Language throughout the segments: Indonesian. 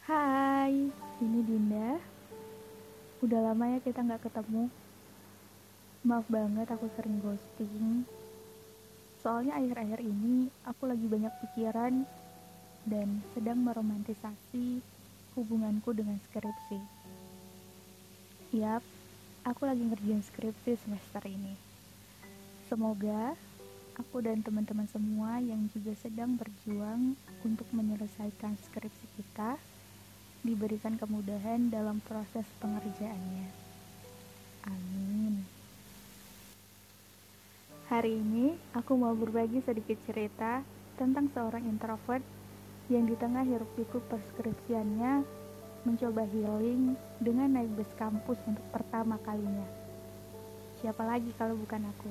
Hai, ini Dinda. Udah lama ya kita nggak ketemu. Maaf banget aku sering ghosting. Soalnya akhir-akhir ini aku lagi banyak pikiran dan sedang meromantisasi hubunganku dengan skripsi. Yap, aku lagi ngerjain skripsi semester ini. Semoga aku dan teman-teman semua yang juga sedang berjuang untuk menyelesaikan skripsi kita diberikan kemudahan dalam proses pengerjaannya. Amin. Hari ini aku mau berbagi sedikit cerita tentang seorang introvert yang di tengah hiruk-pikuk perskripsiannya mencoba healing dengan naik bus kampus untuk pertama kalinya. Siapa lagi kalau bukan aku?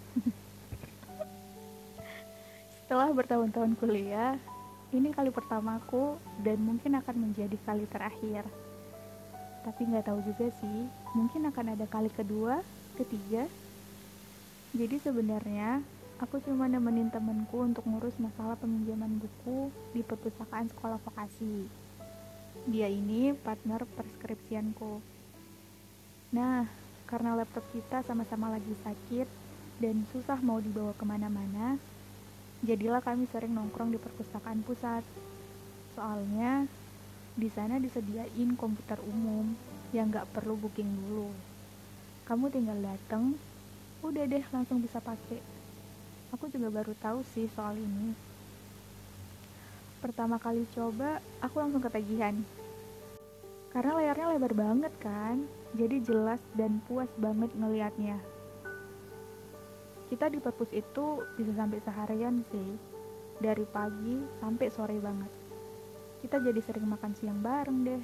Setelah bertahun-tahun kuliah, ini kali pertamaku dan mungkin akan menjadi kali terakhir. Tapi nggak tahu juga sih, mungkin akan ada kali kedua, ketiga. Jadi sebenarnya aku cuma nemenin temenku untuk ngurus masalah peminjaman buku di perpustakaan sekolah vokasi. Dia ini partner perskripsianku. Nah, karena laptop kita sama-sama lagi sakit dan susah mau dibawa kemana-mana, jadilah kami sering nongkrong di perpustakaan pusat. Soalnya di sana disediain komputer umum yang nggak perlu booking dulu. Kamu tinggal dateng, udah deh langsung bisa pakai. Aku juga baru tahu sih soal ini. Pertama kali coba, aku langsung ketagihan. Karena layarnya lebar banget kan, jadi jelas dan puas banget ngelihatnya. Kita di perpus itu bisa sampai seharian sih, dari pagi sampai sore banget. Kita jadi sering makan siang bareng deh.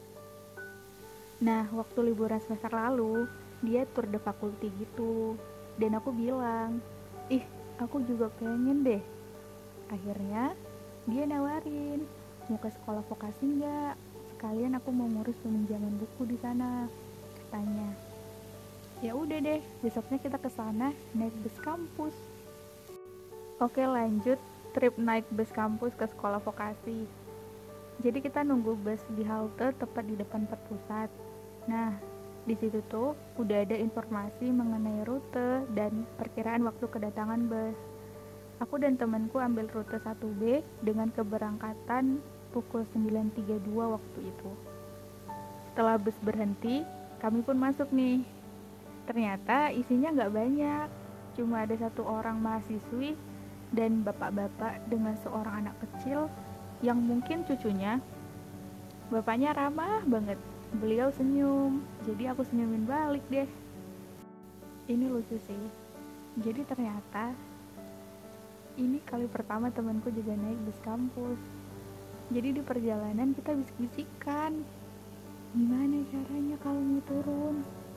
Nah, waktu liburan semester lalu, dia tour de fakulti gitu. Dan aku bilang, ih, aku juga pengen deh. Akhirnya, dia nawarin, mau ke sekolah vokasi nggak? Sekalian aku mau ngurus peminjaman buku di sana, katanya. Ya udah deh, besoknya kita ke sana naik bus kampus. Oke, lanjut trip naik bus kampus ke sekolah vokasi. Jadi kita nunggu bus di halte tepat di depan perpusat. Nah, di situ tuh udah ada informasi mengenai rute dan perkiraan waktu kedatangan bus. Aku dan temanku ambil rute 1B dengan keberangkatan pukul 9.32 waktu itu. Setelah bus berhenti, kami pun masuk nih. Ternyata isinya nggak banyak, cuma ada satu orang mahasiswi dan bapak-bapak dengan seorang anak kecil yang mungkin cucunya. Bapaknya ramah banget, beliau senyum, jadi aku senyumin balik deh. Ini lucu sih, jadi ternyata ini kali pertama temanku juga naik bus kampus. Jadi di perjalanan kita bisik-bisikan, gimana caranya kalau mau turun.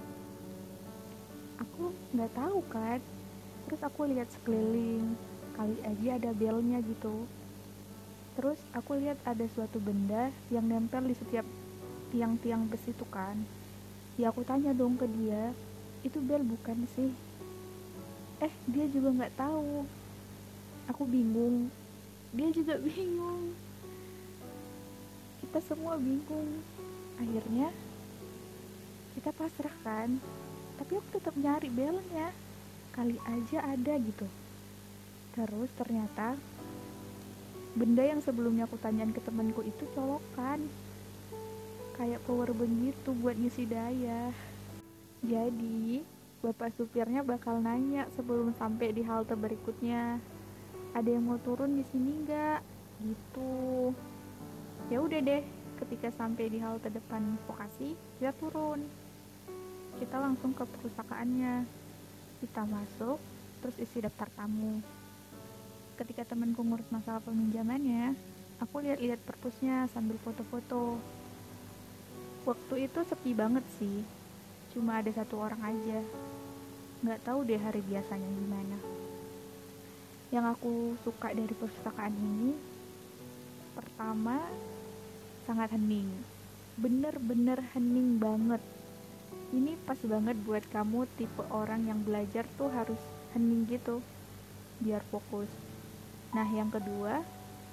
Aku nggak tahu kan, terus aku lihat sekeliling, kali aja ada belnya gitu. Terus aku lihat ada suatu benda yang nempel di setiap tiang-tiang bus itu kan. Ya aku tanya dong ke dia, itu bel bukan sih? Dia juga nggak tahu. Aku bingung, dia juga bingung. Kita semua bingung. Akhirnya kita pasrah kan, tapi aku tetap nyari belnya. Kali aja ada gitu. Terus ternyata benda yang sebelumnya aku tanyain ke temanku itu colokan. Kayak power bank gitu buat ngisi daya. Jadi, bapak supirnya bakal nanya sebelum sampai di halte berikutnya. Ada yang mau turun di sini nggak? Gitu. Ya udah deh, ketika sampai di halte depan vokasi, kita turun. Kita langsung ke perpustakaannya. Kita masuk, terus isi daftar tamu. Ketika temanku ngurus masalah peminjamannya, aku lihat-lihat perpusnya sambil foto-foto. Waktu itu sepi banget sih, cuma ada satu orang aja. Nggak tahu deh hari biasanya gimana. Yang aku suka dari perpustakaan ini, pertama, sangat hening. Bener-bener hening banget. Ini pas banget buat kamu tipe orang yang belajar tuh harus hening gitu, biar fokus. Nah yang kedua,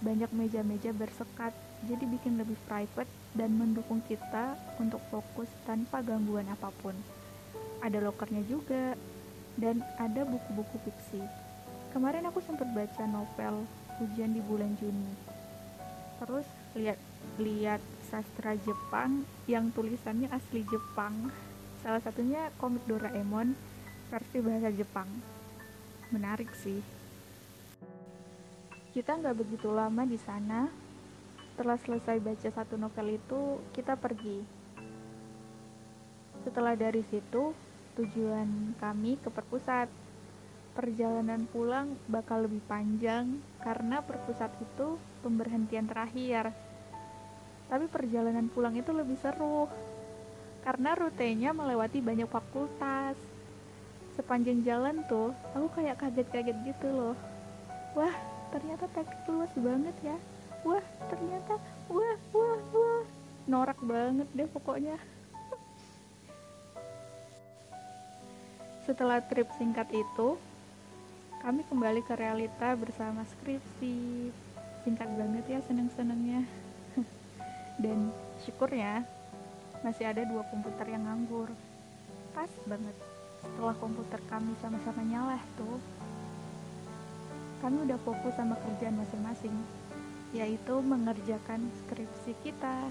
banyak meja-meja bersekat, jadi bikin lebih private dan mendukung kita untuk fokus tanpa gangguan apapun. Ada lokernya juga, dan ada buku-buku fiksi. Kemarin aku sempat baca novel Hujan di Bulan Juni. Terus lihat sastra Jepang yang tulisannya asli Jepang. Salah satunya komik Doraemon versi bahasa Jepang. Menarik sih. Kita nggak begitu lama di sana. Setelah selesai baca satu novel itu, kita pergi. Setelah dari situ, tujuan kami ke perpusat. Perjalanan pulang bakal lebih panjang karena perpusat itu pemberhentian terakhir. Tapi perjalanan pulang itu lebih seru karena rutenya melewati banyak fakultas. Sepanjang jalan tuh, aku kayak kaget-kaget gitu loh. Wah, ternyata teknik luas banget ya. Wah, ternyata, wah. Norak banget deh pokoknya. Setelah trip singkat itu, kami kembali ke realita bersama skripsi. Singkat banget ya seneng-senengnya. Dan syukurnya masih ada 2 komputer yang nganggur. Pas banget. Setelah komputer kami sama-sama nyala tuh, kami udah fokus sama kerjaan masing-masing, yaitu mengerjakan skripsi kita.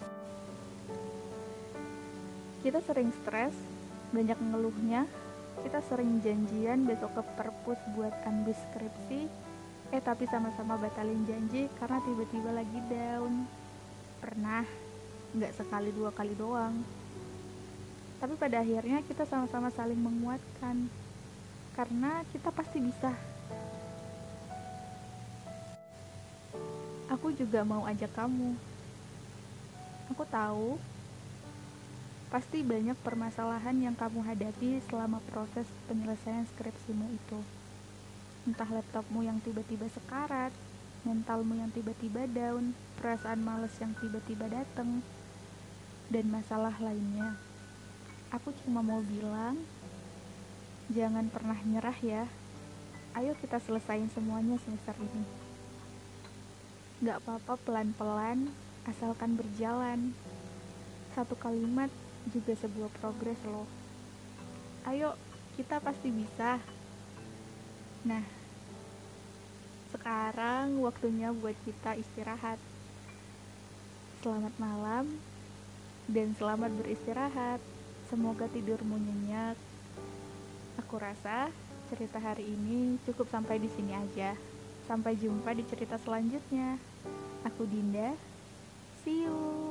Kita sering stres, banyak ngeluhnya. Kita sering janjian besok ke perpus buat ambil skripsi, tapi sama-sama batalin janji karena tiba-tiba lagi down. Pernah, nggak sekali 2 kali doang. Tapi pada akhirnya kita sama-sama saling menguatkan, karena kita pasti bisa. Aku juga mau ajak kamu. Aku tahu pasti banyak permasalahan yang kamu hadapi selama proses penyelesaian skripsimu itu. Entah laptopmu yang tiba-tiba sekarat, mentalmu yang tiba-tiba down, perasaan malas yang tiba-tiba datang, dan masalah lainnya. Aku cuma mau bilang, jangan pernah nyerah ya. Ayo kita selesain semuanya semester ini. Gak apa-apa pelan-pelan, asalkan berjalan. Satu kalimat juga sebuah progres loh. Ayo, kita pasti bisa. Nah, sekarang waktunya buat kita istirahat. Selamat malam, dan selamat beristirahat. Semoga tidurmu nyenyak. Aku rasa cerita hari ini cukup sampai di sini aja. Sampai jumpa di cerita selanjutnya. Aku Dinda. See you.